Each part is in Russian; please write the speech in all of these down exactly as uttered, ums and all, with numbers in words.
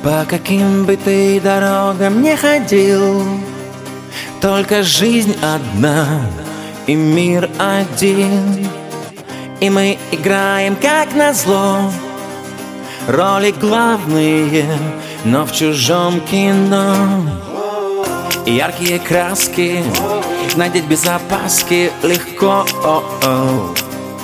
По каким бы ты дорогам не ходил, только жизнь одна и мир один. И мы играем как назло роли главные, но в чужом кино. И яркие краски надеть без опаски легко. О-о.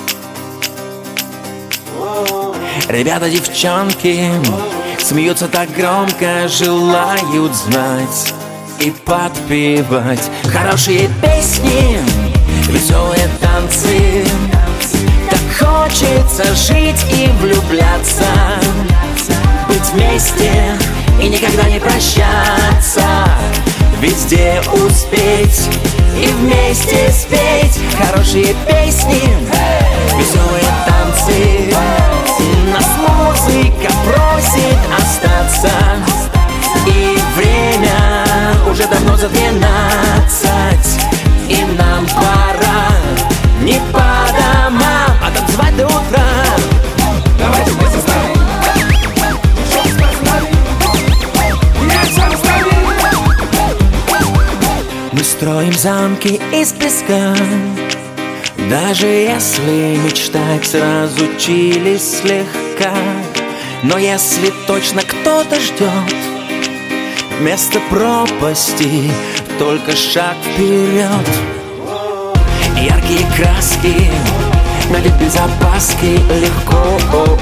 Ребята, девчонки смеются так громко, желают знать и подпевать хорошие песни, веселые танцы. Так хочется жить и влюбляться, быть вместе и никогда не прощаться, везде успеть и вместе спеть хорошие песни, веселые танцы. Нас музыка просит остаться, и время уже давно за двенадцать, и нам пора не по домам, а танцевать до утра. Давайте вместе с нами. Мы строим замки из песка, даже если мечтать разучились слегка. Но если точно кто-то ждет вместо пропасти только шаг вперед. Яркие краски надеть без опаски легко.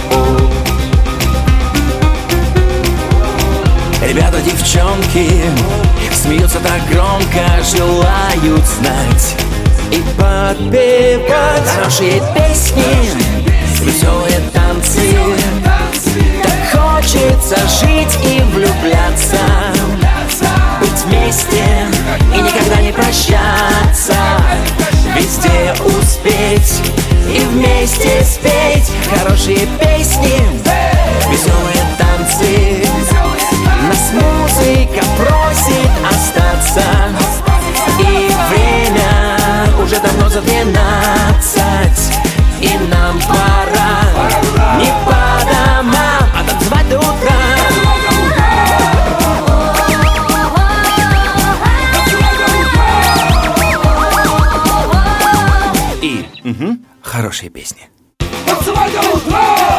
Ребята, девчонки смеются так громко, желают знать и подпевать хорошие песни, веселые танцы. Так хочется жить и влюбляться, быть вместе и никогда не прощаться, везде успеть и вместе спеть хорошие песни, веселые танцы. Нас музыка просит остаться, и время уже давно за двенадцать, и нам пора не по домам, а танцевать до утра. И угу, хорошие песни. Танцевать до утра!